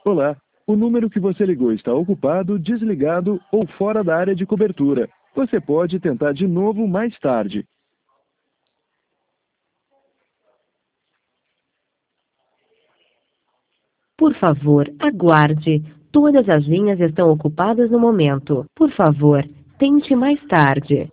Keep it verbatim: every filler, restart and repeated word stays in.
Olá, o número que você ligou está ocupado, desligado ou fora da área de cobertura. Você pode tentar de novo mais tarde. Por favor, aguarde. Todas as linhas estão ocupadas no momento. Por favor, tente mais tarde.